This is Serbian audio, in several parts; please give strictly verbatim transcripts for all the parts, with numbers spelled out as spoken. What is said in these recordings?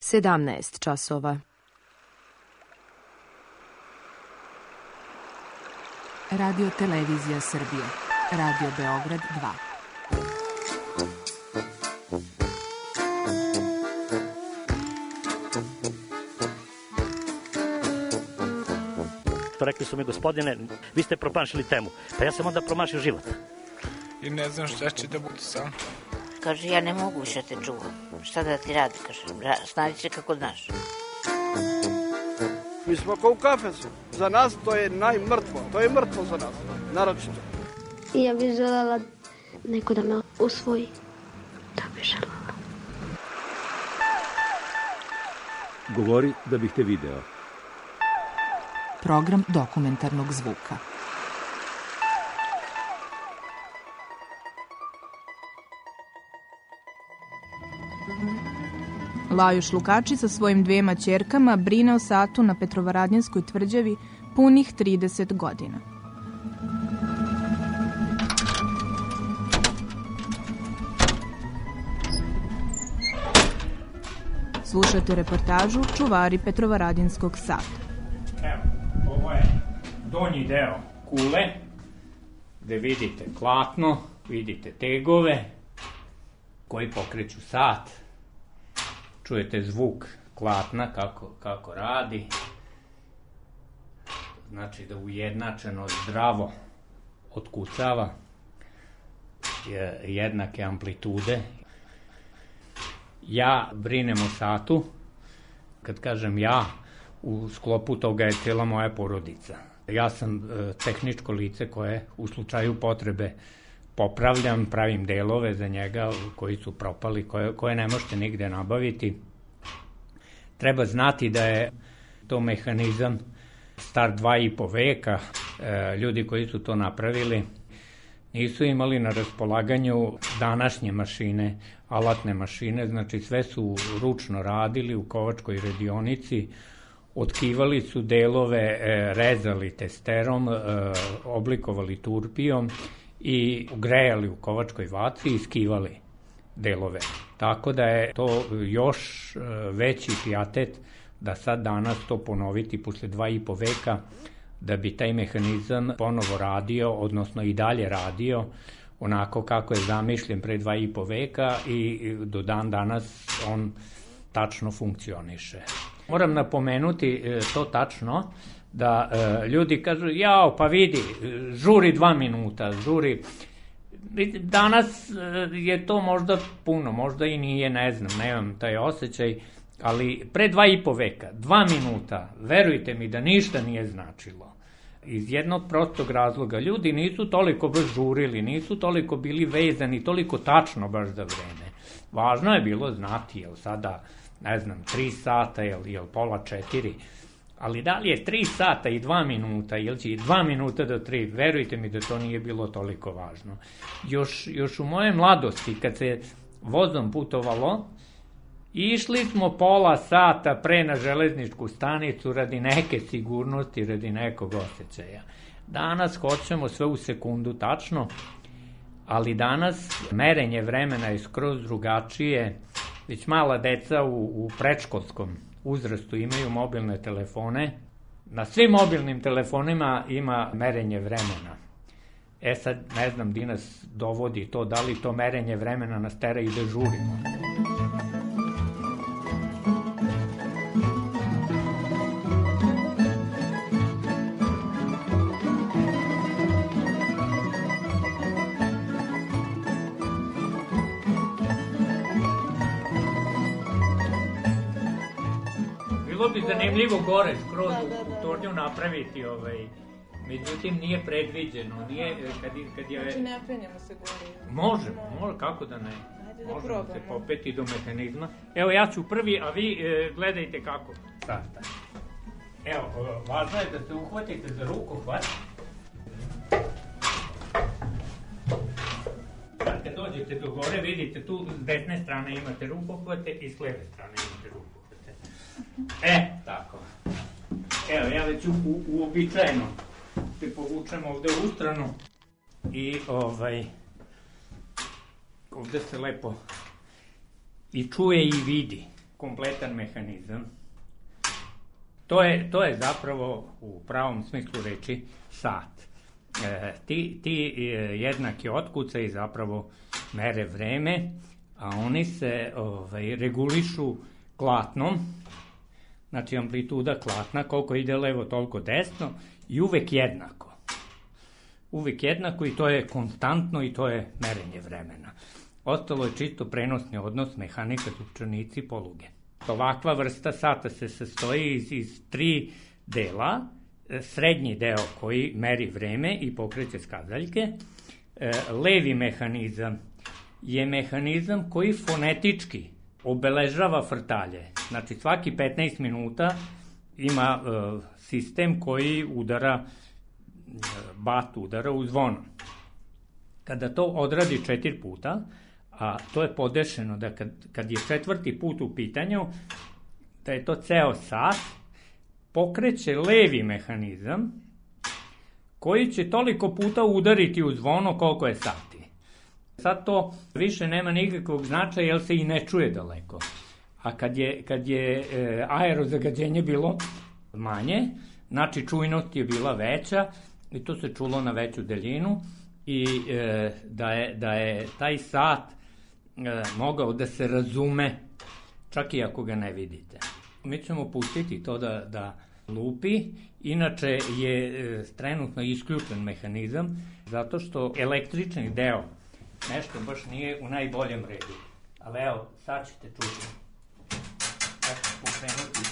sedamnaest časova. Radio Televizija Srbije. Radio Beograd dva. Rekli su mi, gospodine, vi ste promašili temu. Pa ja sam onda promašio život. I ne znam šta će da bude sam. Kaže, ja ne mogu više te čuvam. Šta da ti radi, kaže, snađi se kako znaš. Mi smo kao u kafesu. Za nas to je najmrtvo. To je mrtvo za nas, naročito. I ja bih želela neko da me usvoji. Da bih želela. Govori da bih te video. Program dokumentarnog zvuka. Lajoš Lukači sa svojim dvema ćerkama brine o satu na Petrovaradnjanskoj tvrđavi punih trideset godina. Slušate reportažu Čuvari Petrovaradinskog sata. Evo, ovo je donji deo kule, gde vidite klatno, vidite tegove koji pokreću sat. Čujete zvuk klatna kako, kako radi. Znači da ujednačeno zdravo otkucava jednake amplitude. Ja brinem o satu. Kad kažem ja, u sklopu toga je cijela moja porodica. Ja sam e, tehničko lice koje u slučaju potrebe popravljam, pravim delove za njega koji su propali, koje, koje ne možete nigde nabaviti. Treba znati da je to mehanizam star dva i po veka. E, ljudi koji su to napravili nisu imali na raspolaganju današnje mašine, alatne mašine, znači sve su ručno radili u kovačkoj radionici, otkivali su delove, rezali testerom, oblikovali turpijom i grejali u kovačkoj vatri i skivali delove. Tako da je to još veći pijatet da sad danas to ponoviti posle dva i po veka, da bi taj mehanizam ponovo radio, odnosno i dalje radio, onako kako je zamišljen pre dva i po veka i do dan danas on tačno funkcioniše. Moram napomenuti to tačno, da e, ljudi kažu, jao, pa vidi, žuri dva minuta, žuri. Danas je to možda puno, možda i nije, ne znam, nemam taj osjećaj, ali pre dva i po veka, dva minuta, verujte mi da ništa nije značilo. Iz jednog prostog razloga, ljudi nisu toliko baš žurili, nisu toliko bili vezani, toliko tačno baš za vreme. Važno je bilo znati, jel sada, ne znam, tri sata, jel, jel pola četiri, ali da li je tri sata i dva minuta, jel će i dva minuta do tri, verujte mi da to nije bilo toliko važno. Još, još u moje mladosti, kad se vozom putovalo, išli smo pola sata pre na železničku stanicu radi neke sigurnosti, radi nekog osjećaja. Danas hoćemo sve u sekundu tačno, ali danas merenje vremena je skroz drugačije. Već mala deca u, u predškolskom uzrastu imaju mobilne telefone. Na svim mobilnim telefonima ima merenje vremena. E sad, ne znam di nas dovodi to, da li to merenje vremena nas tera i da žurimo. Bilo bi zanimljivo gore, skroz u tornju napraviti, ovaj, međutim nije predviđeno, nije, kad, kad je... Znači ne penjamo se gore? Možemo, može, kako da ne, možemo se popeti do mehanizma. Evo ja ću prvi, a vi e, gledajte kako. Sasta. Evo, važno je da se uhvatite za rukohvat. Sad kad dođete do gore, vidite tu s desne strane imate rukohvate i s leve strane imate rukohvate. E, tako. Evo, ja već u, u, uobičajeno te povučem ovde u stranu i ovaj, ovde se lepo i čuje i vidi. kompletan mehanizam. To je, to je zapravo u pravom smislu reči sat. E, ti, ti jednaki otkucaji zapravo mere vreme, a oni se ovaj, regulišu klatnom, znači amplituda klatna, koliko ide levo, toliko desno, i uvek jednako. Uvek jednako i to je konstantno i to je merenje vremena. Ostalo je čisto prenosni odnos mehanika, zupčanici, poluge. Ovakva vrsta sata se sastoji iz, iz tri dela, srednji deo koji meri vreme i pokreće skazaljke, levi mehanizam je mehanizam koji fonetički obeležava frtalje. Znači svaki petnaest minuta ima uh, sistem koji udara, bat udara u zvono. Kada to odradi četiri puta, a to je podešeno da kad, kad je četvrti put u pitanju, da je to ceo sat, pokreće levi mehanizam koji će toliko puta udariti u zvono koliko je sati. Sad to više nema nikakvog značaja jer se i ne čuje daleko. A kad je, kad je e, aerozagađenje bilo manje, znači čujnost je bila veća i to se čulo na veću daljinu i e, da, je, da je taj sat e, mogao da se razume čak i ako ga ne vidite. Mi ćemo pustiti to da, da lupi, inače je e, trenutno isključen mehanizam zato što električni deo nešto baš nije u najboljem redu. Ali evo, sad ćete čuti. Ja ću pokrenuti.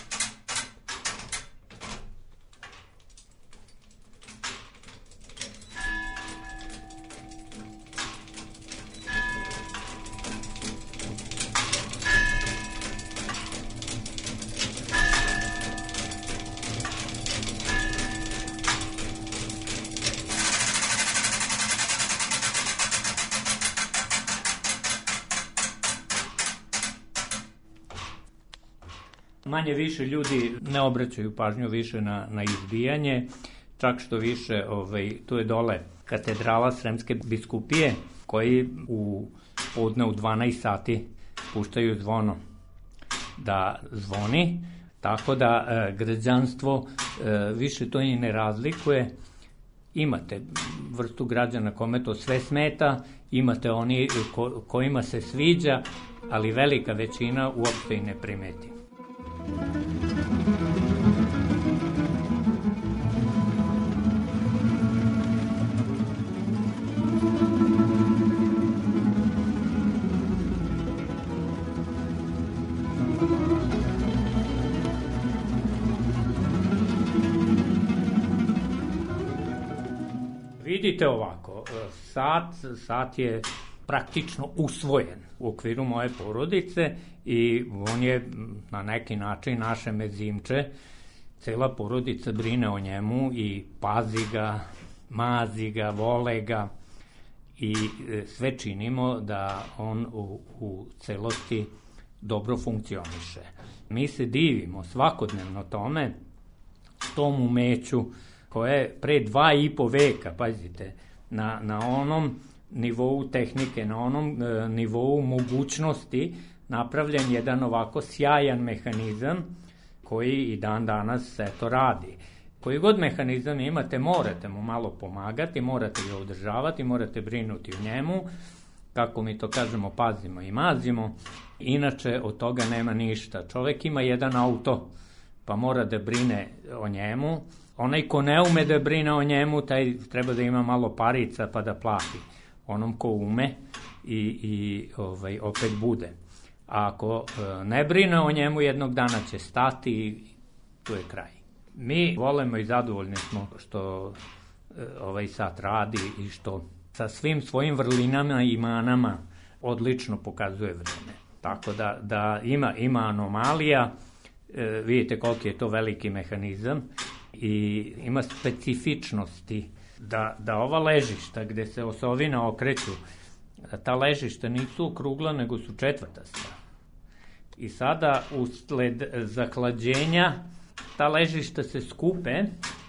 Manje više ljudi ne obraćaju pažnju više na, na izbijanje, čak što više, ovaj, tu je dole katedrala Sremske biskupije, koji u podne u dvanaest sati puštaju zvono da zvoni, tako da e, građanstvo e, više to i ne razlikuje. Imate vrstu građana kome to sve smeta, imate oni ko, kojima se sviđa, ali velika većina uopšte i ne primeti. Vidite ovako, sat, sat je praktično usvojen u okviru moje porodice i on je na neki način naše mezimče. Cela porodica brine o njemu i pazi ga, mazi ga, vole ga i sve činimo da on u, u celosti dobro funkcioniše. Mi se divimo svakodnevno tome, tom umeću koje pre dva i po veka, pazite, na, na onom nivou tehnike, na onom e, nivou mogućnosti napravljen jedan ovako sjajan mehanizam koji i dan danas eto radi. Koji god mehanizam imate, morate mu malo pomagati, morate ga održavati, morate brinuti o njemu, kako mi to kažemo, pazimo i mazimo, inače od toga nema ništa. Čovek ima jedan auto, pa mora da brine o njemu, onaj ko ne ume da brine o njemu, taj treba da ima malo parica pa da plati onom ko ume i, i ovaj, opet bude. A ako e, ne brine o njemu, jednog dana će stati i tu je kraj. Mi volimo i zadovoljni smo što e, ovaj sat radi i što sa svim svojim vrlinama i manama odlično pokazuje vreme. Tako da, da ima, ima anomalija, e, vidite koliki je to veliki mehanizam i ima specifičnosti da, da ova ležišta gde se osovina okreću, da ta ležišta nisu okrugla nego su četvrtasta. I sada usled zahlađenja ta ležišta se skupe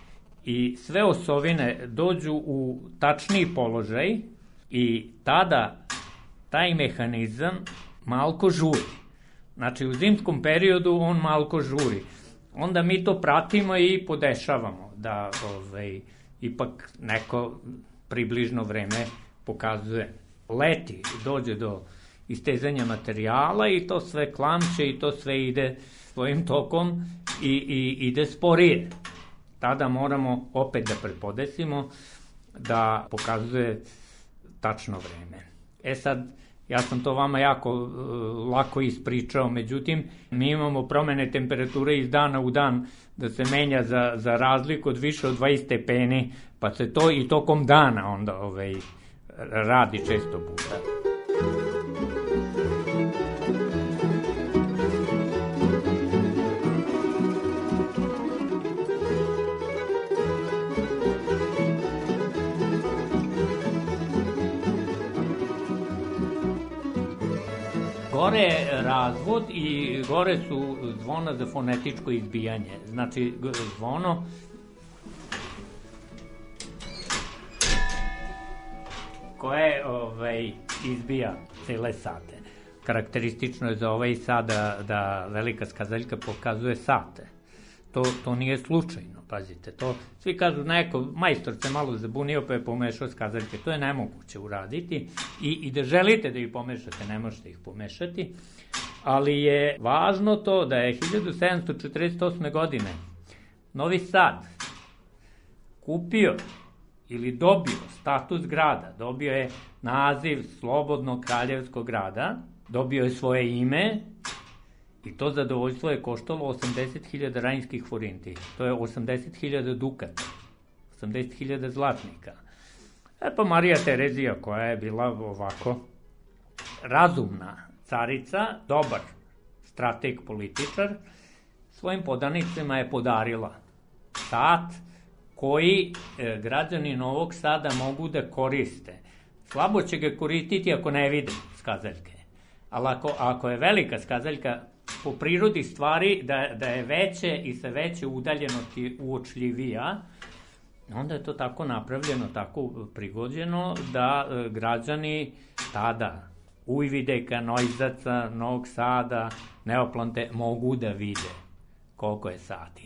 i sve osovine dođu u tačniji položaj i tada taj mehanizam malko žuri. Znači, u zimskom periodu on malko žuri. Onda mi to pratimo i podešavamo, da ovaj, ipak neko približno vreme pokazuje. Leti, dođe do istezanja materijala i to sve klamče i to sve ide svojim tokom i, i ide sporije. Tada moramo opet da prepodesimo da pokazuje tačno vreme. E sad, ja sam to vama jako uh, lako ispričao, međutim, mi imamo promene temperature iz dana u dan da se menja za, za razliku od više od dvadeset stepeni, pa se to i tokom dana onda ovaj, radi često puta. Gore je razvod i gore su zvona za fonetičko izbijanje. Znači, zvono koje ovaj, izbija cele sate. Karakteristično je za ovaj sad da, da velika skazaljka pokazuje sate. To, to nije slučajno, pazite. To, svi kažu, neko, majstor se malo zabunio pa je pomešao skazaljke. To je nemoguće uraditi i, i da želite da ih pomešate, ne možete ih pomešati. Ali je važno to da je hiljadu sedamsto četrdeset osme godine Novi Sad kupio ili dobio status grada, dobio je naziv Slobodnog kraljevskog grada, dobio je svoje ime i to zadovoljstvo je koštalo osamdeset hiljada rajinskih forinti. To je osamdeset hiljada dukata, osamdeset hiljada zlatnika. E pa Marija Terezija, koja je bila ovako razumna carica, dobar strateg političar, svojim podanicima je podarila sat koji e, građani Novog Sada mogu da koriste. Slabo će ga koristiti ako ne vide skazaljke. Ali ako, ako je velika skazaljka, po prirodi stvari da, da je veće i sa veće udaljenosti uočljivija, onda je to tako napravljeno, tako prigođeno da e, građani tada Ujvideka, Nojzaca, Novog Sada, Neoplante mogu da vide koliko je sati.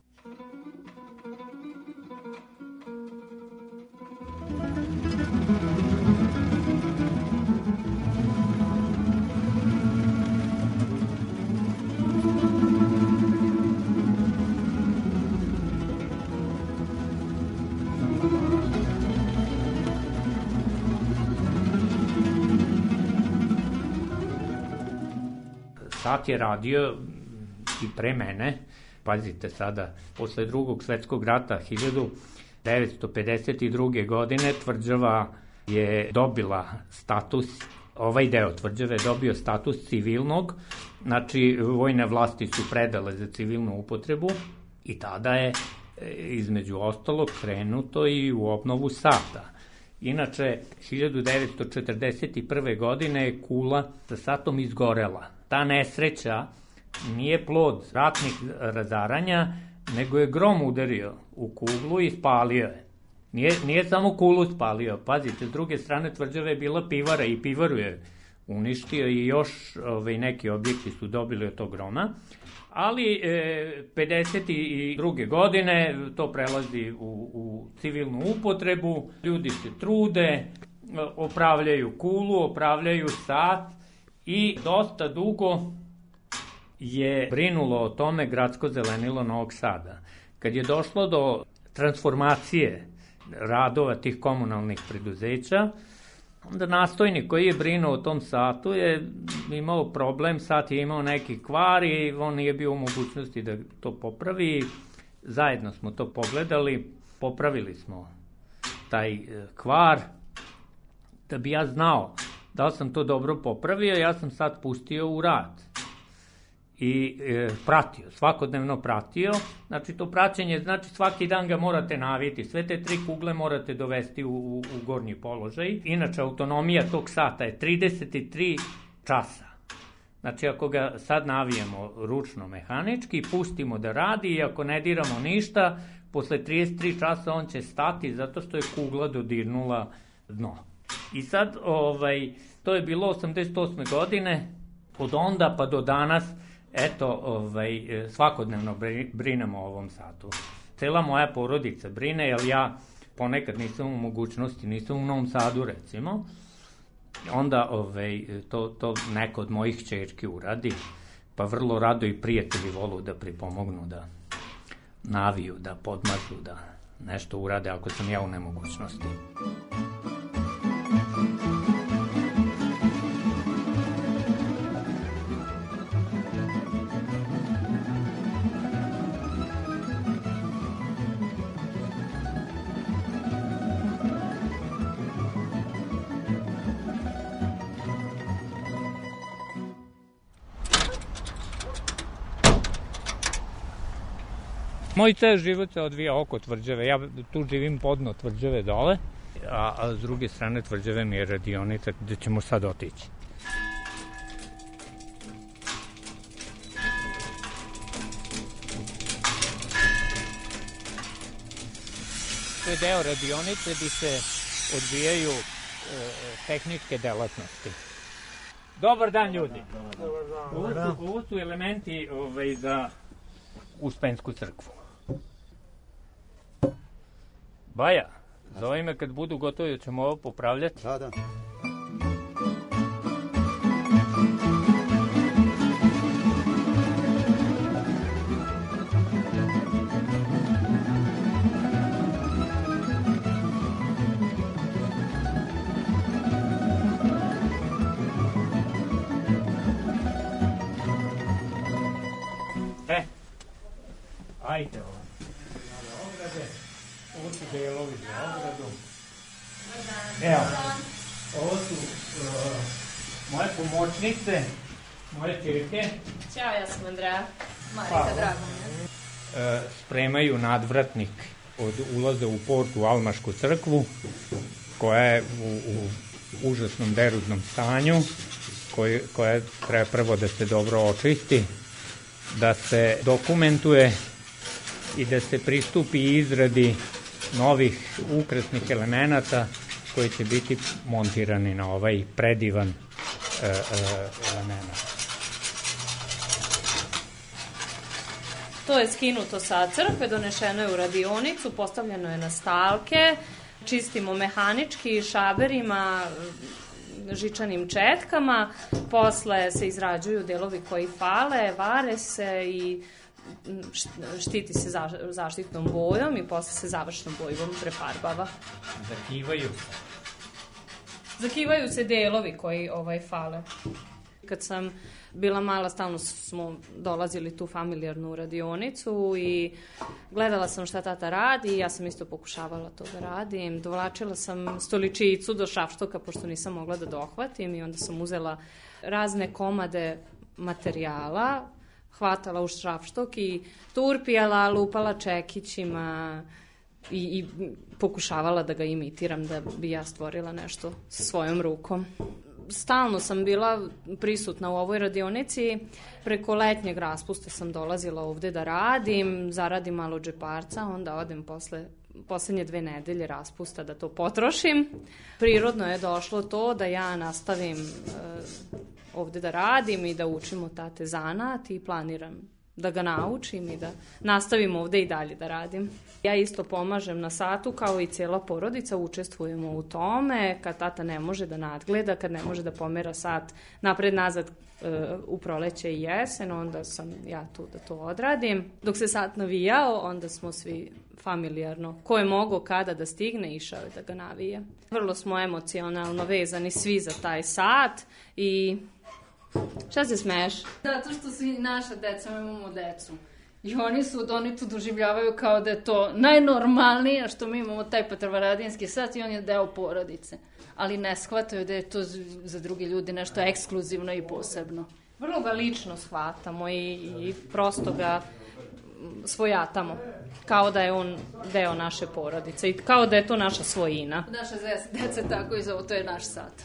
Sat je radio i pre mene, pazite sada, posle drugog svetskog rata hiljadu devetsto pedeset druge. godine tvrđava je dobila status, ovaj deo tvrđave je dobio status civilnog, znači vojne vlasti su predale za civilnu upotrebu i tada je između ostalog krenuto i u obnovu sata. Inače, hiljadu devetsto četrdeset prve. godine je kula sa satom izgorela. Ta nesreća nije plod ratnih razaranja, nego je grom udario u kuglu i spalio je. Nije, nije samo kulu spalio, pazite, s druge strane tvrđave je bila pivara i pivaru je uništio i još ovaj, neki objekti su dobili od tog groma. Ali e, pedeset druge. godine to prelazi u, u civilnu upotrebu, ljudi se trude, opravljaju kulu, opravljaju sat i dosta dugo je brinulo o tome gradsko zelenilo Novog Sada. Kad je došlo do transformacije radova tih komunalnih preduzeća, onda nastojnik koji je brinuo o tom satu je imao problem, sat je imao neki kvar i on nije bio u mogućnosti da to popravi. Zajedno smo to pogledali, popravili smo taj kvar. Da bi ja znao da li sam to dobro popravio, ja sam sad pustio u rad i e, pratio, svakodnevno pratio. Znači to praćenje, znači svaki dan ga morate naviti, sve te tri kugle morate dovesti u, u, u gornji položaj. Inače, autonomija tog sata je trideset tri časa. Znači ako ga sad navijemo ručno mehanički, pustimo da radi i ako ne diramo ništa, posle trideset tri časa on će stati zato što je kugla dodirnula dno. I sad, ovaj, to je bilo osamdeset osme. godine, Od onda pa do danas, eto, ovaj, svakodnevno brinemo o ovom satu. Cela moja porodica brine, jer ja ponekad nisam u mogućnosti, nisam u Novom Sadu, recimo, onda ovaj, to, to neko od mojih ćerki uradi, pa vrlo rado i prijatelji volu da pripomognu, da naviju, da podmažu, da nešto urade ako sam ja u nemogućnosti. Moj ceo život se odvija oko Tvrđave. Ja tu živim podno Tvrđave dole, a, a s druge strane Tvrđave mi je radionica gde ćemo sad otići. To je deo radionice gde se odvijaju e, tehničke delatnosti. Dobar dan, ljudi. Ovo su, ovo su elementi ovaj, za Uspensku crkvu. Baja, zove me kad budu gotovi, ćemo ovo popravljati. Da, da. E, ajde ovo. Ovo su delovi za ogradu. Evo, ovo su uh, moje pomoćnice, moje ćerke. Ćao, ja sam Andreja. Marika, drago mi je. Uh, spremaju nadvratnik od ulaza u port u Almašku crkvu, koja je u, u užasnom derudnom stanju, koji, koja treba prvo da se dobro očisti, da se dokumentuje i da se pristupi izradi novih ukrasnih elemenata koji će biti montirani na ovaj predivan e, e, element. To je skinuto sa crkve, donešeno je u radionicu, postavljeno je na stalke, čistimo mehanički šaberima, žičanim četkama, posle se izrađuju delovi koji fale, vare se i štiti se zaštitnom bojom i posle se završnom bojom prefarbava. Zakivaju. Zakivaju se delovi koji ovaj fale. Kad sam bila mala, stalno smo dolazili tu familijarnu radionicu i gledala sam šta tata radi i ja sam isto pokušavala to da radim. Dovlačila sam stoličicu do šrafštoka pošto nisam mogla da dohvatim i onda sam uzela razne komade materijala, hvatala u šrafštok i turpijala, lupala čekićima i, i pokušavala da ga imitiram, da bi ja stvorila nešto sa svojom rukom. Stalno sam bila prisutna u ovoj radionici. Preko letnjeg raspusta sam dolazila ovde da radim, zaradim malo džeparca, onda odem posle poslednje dve nedelje raspusta da to potrošim. Prirodno je došlo to da ja nastavim e, ovde da radim i da učim od tate zanat i planiram da ga naučim i da nastavim ovde i dalje da radim. Ja isto pomažem na satu kao i cijela porodica, učestvujemo u tome, kad tata ne može da nadgleda, kad ne može da pomera sat napred-nazad e, u proleće i jesen, onda sam ja tu da to odradim. Dok se sat navijao, onda smo svi familijarno, ko je mogao kada da stigne, išao je da ga navije. Vrlo smo emocionalno vezani svi za taj sat i šta se smeješ? Zato što su i naša deca, mi imamo decu. I oni su, oni tu doživljavaju kao da je to najnormalnije što mi imamo taj Petrovaradinski sat i on je deo porodice. Ali ne shvataju da je to za drugi ljudi nešto ekskluzivno i posebno. Vrlo ga lično shvatamo i, i prosto ga svojatamo. Kao da je on deo naše porodice i kao da je to naša svojina. Naša deca tako i zovu, to je naš sat.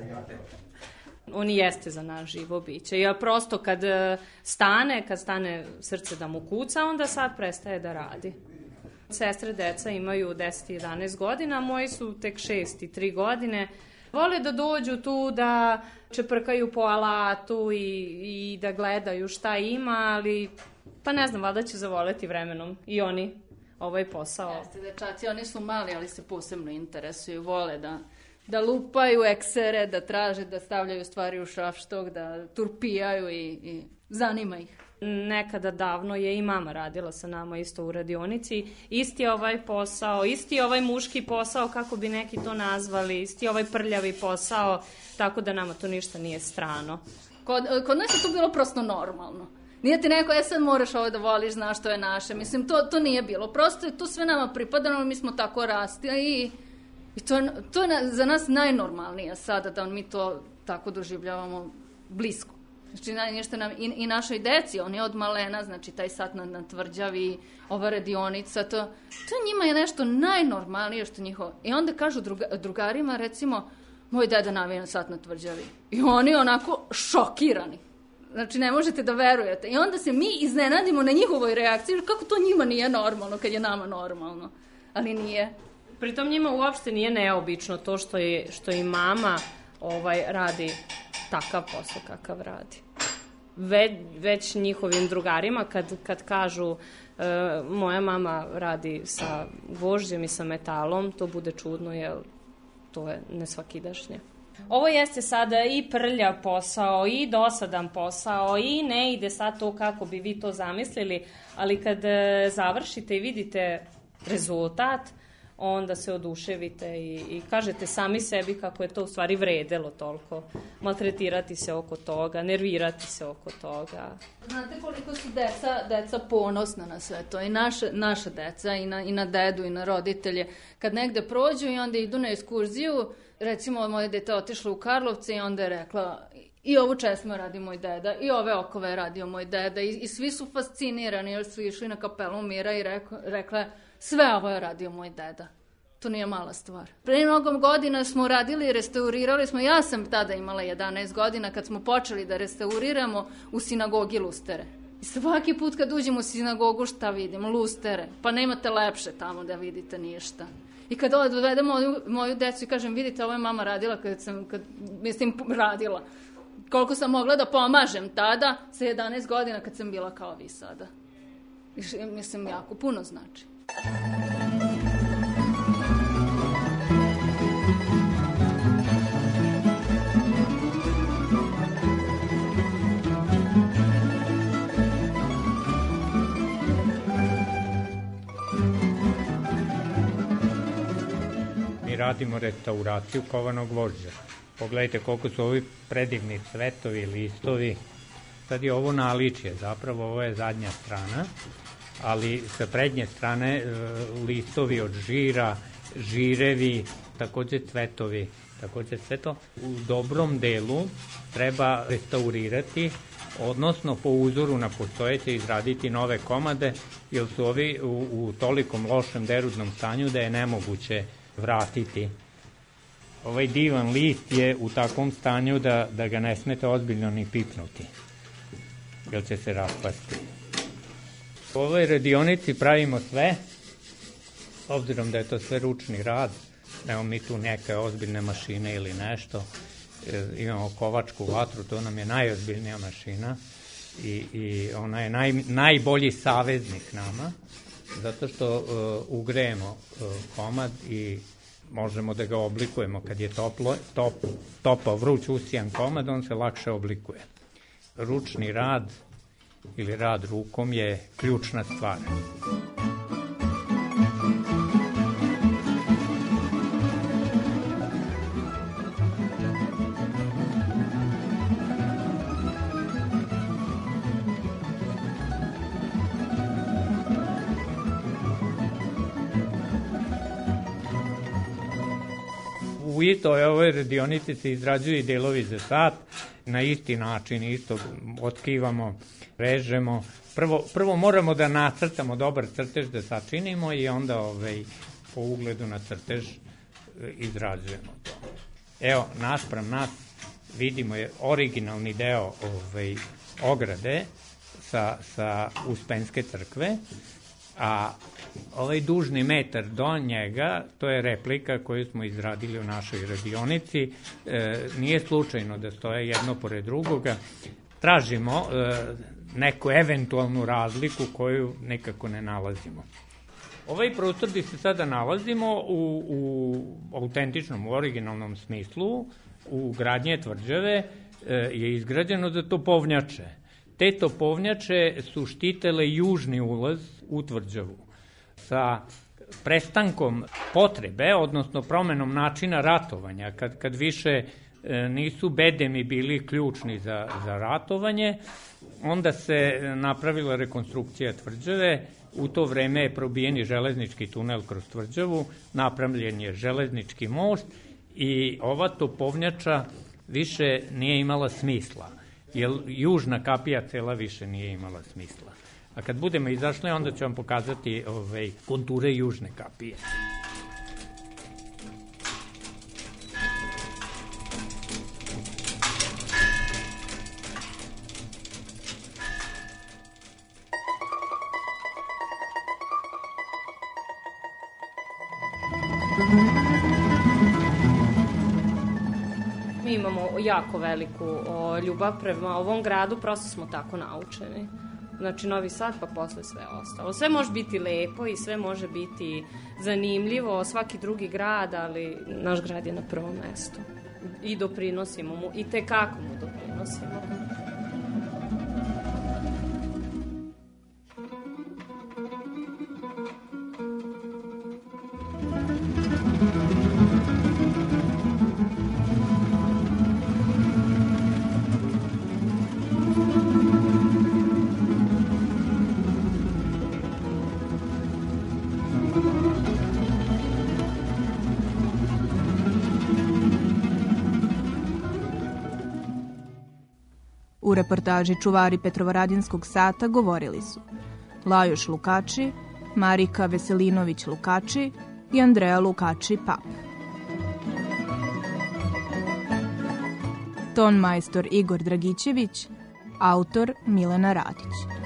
On i jeste za nas živo biće. Ja prosto kad stane, kad stane srce da mu kuca, onda sad prestaje da radi. Sestre deca imaju deset i jedanaest godina, moji su tek šest i tri godine. Vole da dođu tu, da čeprkaju po alatu i, i da gledaju šta ima, ali pa ne znam, valjda će zavoleti vremenom i oni ovaj posao. Jeste, dečaci, oni su mali, ali se posebno interesuju, vole da, da lupaju eksere, da traže, da stavljaju stvari u šrafštog, da turpijaju i, i zanima ih. Nekada davno je i mama radila sa nama isto u radionici. Isti ovaj posao, isti ovaj muški posao, kako bi neki to nazvali, isti ovaj prljavi posao, tako da nama to ništa nije strano. Kod, kod nas je to bilo prosto normalno. Nije ti neko, e sad moraš ovo da voliš, znaš što je naše. Mislim, to, to nije bilo. Prosto je to sve nama pripadano, mi smo tako rasti i, i to, to je na, za nas najnormalnije sada da mi to tako doživljavamo blisko. Znači, nešto nam, i, i našoj deci, oni od malena, znači, taj sat na, na tvrđavi, ova radionica, to, to njima je nešto najnormalnije što njihovo. I onda kažu druga, drugarima, recimo, moj deda navija na sat na tvrđavi. I oni onako šokirani. Znači, ne možete da verujete. I onda se mi iznenadimo na njihovoj reakciji, kako to njima nije normalno, kad je nama normalno. Ali nije. Pritom njima uopšte nije neobično to što je, što i mama ovaj, radi takav posao kakav radi. Ve, već njihovim drugarima kad, kad kažu e, moja mama radi sa gvožđem i sa metalom, to bude čudno jer to je nesvakidašnje. Ovo jeste sada i prljav posao i dosadan posao i ne ide sad to kako bi vi to zamislili, ali kad završite i vidite rezultat, onda se oduševite i, i kažete sami sebi kako je to u stvari vredelo toliko. Maltretirati se oko toga, nervirati se oko toga. Znate koliko su deca, deca ponosna na sve to, i naša, naša deca, i na, i na dedu, i na roditelje. Kad negde prođu i onda idu na ekskurziju, recimo moje dete otišlo u Karlovce i onda je rekla i ovu česmu radi moj deda, i ove okove je radio moj deda, i, i svi su fascinirani jer su išli na kapelu Mira i rekla, rekla sve ovo je radio moj deda. To nije mala stvar. Pre mnogo godina smo radili i restaurirali smo, ja sam tada imala jedanaest godina kad smo počeli da restauriramo u sinagogi lustere. I svaki put kad uđemo u sinagogu šta vidimo? Lustere. Pa nemate lepše tamo da vidite ništa. I kad odvedem moju, moju decu i kažem vidite ovo je mama radila kad sam, kad, mislim radila. Koliko sam mogla da pomažem tada sa jedanaest godina kad sam bila kao vi sada. I, mislim jako puno znači. Mi radimo restauraciju kovanog gvožđa. Pogledajte koliko su ovi predivni cvetovi, listovi. Sad je ovo naličje, zapravo ovo je zadnja strana, ali sa prednje strane listovi od žira, žirevi, takođe cvetovi, takođe sve to u dobrom delu treba restaurirati, odnosno po uzoru na postojeće izraditi nove komade, jer su ovi u, u tolikom lošem derudnom stanju da je nemoguće vratiti. Ovaj divan list je u takvom stanju da, da ga ne smete ozbiljno ni pipnuti, jer će se raspasti. U ovoj radionici pravimo sve, obzirom da je to sve ručni rad, nemamo mi tu neke ozbiljne mašine ili nešto, imamo kovačku vatru, to nam je najozbiljnija mašina i, i ona je naj, najbolji saveznik nama, zato što uh, ugrejemo uh, komad i možemo da ga oblikujemo kad je toplo, top, topao, vruć, usijan komad, on se lakše oblikuje. Ručni rad ili rad rukom je ključna stvar. U istoj ovoj radionici se izrađuju i delovi za sat, na isti način isto otkivamo, režemo. Prvo, prvo moramo da nacrtamo dobar crtež da sačinimo i onda ovaj, po ugledu na crtež izrađujemo to. Evo, naspram nas vidimo je originalni deo ovaj, ograde sa, sa Uspenske crkve A ovaj dužni metar do njega, to je replika koju smo izradili u našoj radionici, e, nije slučajno da stoje jedno pored drugoga, tražimo e, neku eventualnu razliku koju nekako ne nalazimo. Ovaj prostor gde se sada nalazimo u, u autentičnom, u originalnom smislu, u gradnje tvrđave, e, je izgrađeno za topovnjače. Te topovnjače su štitele južni ulaz u tvrđavu. Sa prestankom potrebe, odnosno promenom načina ratovanja, kad, kad više e, nisu bedemi bili ključni za, za ratovanje, onda se napravila rekonstrukcija tvrđave. U to vreme je probijen i železnički tunel kroz tvrđavu, napravljen je železnički most i ova topovnjača više nije imala smisla, jer južna kapija cela više nije imala smisla. A kad budemo izašli, onda ću vam pokazati ovaj, konture južne kapije. Mi imamo jako veliku o, ljubav prema ovom gradu, prosto smo tako naučeni. Znači Novi Sad, pa posle sve ostalo. Sve može biti lepo i sve može biti zanimljivo, svaki drugi grad, ali naš grad je na prvom mestu. I doprinosimo mu, i tekako mu doprinosimo. U reportaži Čuvari Petrovaradinskog sata govorili su Lajoš Lukači, Marika Veselinović Lukači i Andreja Lukači Pap. Ton majstor Igor Dragićević, autor Milena Radić.